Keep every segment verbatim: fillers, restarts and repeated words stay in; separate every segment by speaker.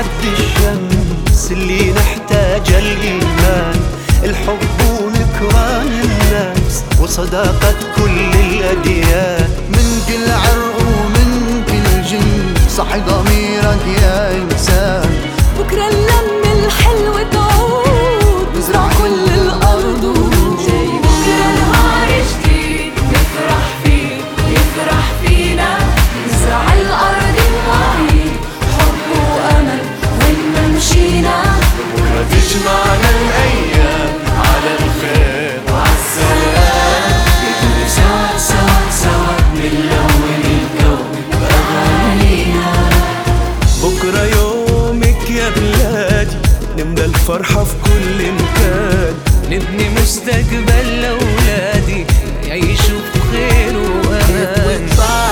Speaker 1: عد الشمس اللي نحتاجه الإيمان، الحب ونكران الناس وصداقة كل الأديان. من كل عرق ومن كل جنس صحي ضميرك يا إنسان.
Speaker 2: بكرة اللمة الحلوة تعود نزرع كل الأرض وجاي بكرة نهار جديد نفرح فيه ويفرح فينا، نزرع الأرض الوعيد حب وأمل وين ما مشينا.
Speaker 1: بكرة تجمعنا الأيام على الخير وعالسلام، نبني سوا سوا سوا نلون الكون بأغانينا. بكرة يومك يا بلادي نملى الفرحة في كل مكان، نبني مستقبل لأولادي يعيشوا بخير وأمان.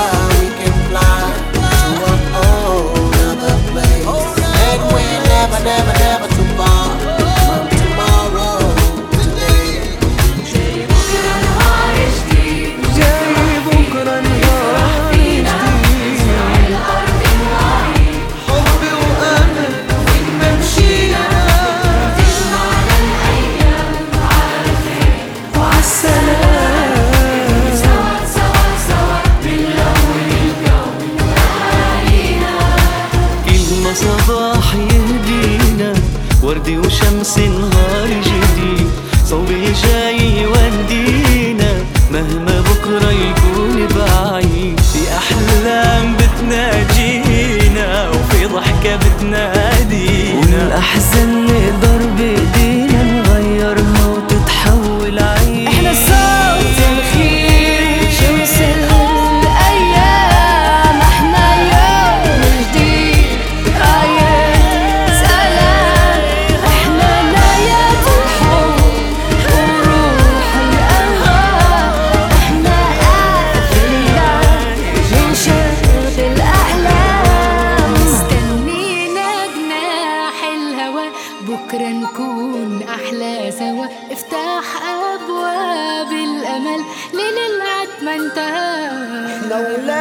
Speaker 1: صباح يهدينا وردي وشمس نهار جديد، صوب جاي يودينا مهما بكرة يكون بعيد. في أحلام بتناجينا وفي ضحكة بتنادينا، والأحزان نقدر بإيدينا نغيرها وتتحول عيد.
Speaker 2: احنا صوت الخير شمس الأيام، احنا يوم جديد آيات سلام، احنا نايات الحب وروح الأنهار، احنا أغنياء من شرق الأحلام. مستنينا جناح الهوى بكرة نكون أحلى سوا، افتح أبواب الأمل ليل العتمة انتهى.
Speaker 1: احنا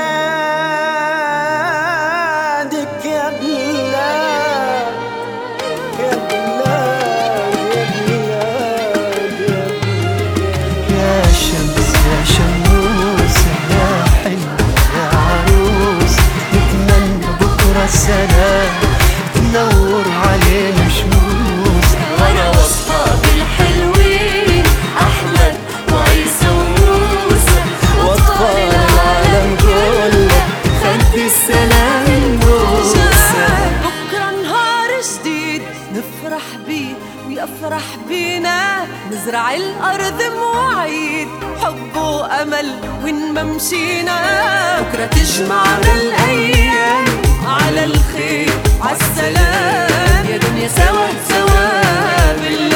Speaker 1: ولادك يا بلاد يا بلاد يا بلاد يا بلاد. يا شمس يا شموس يا حلوة يا عروس، نتمنى بكرة السلام تنور علينا شموس.
Speaker 2: وانا واصحابي الحلوين احمد وعيسى وموسى
Speaker 1: واطفال العالم كله خد السلام نبوسه.
Speaker 2: بكره نهار جديد نفرح بيه ويفرح بينا، نزرع الارض مواعيد حب وامل وين ما مشينا. بكره تجمعنا الايام على الخير عالسلام، يا دنيا سوا سوا بالله.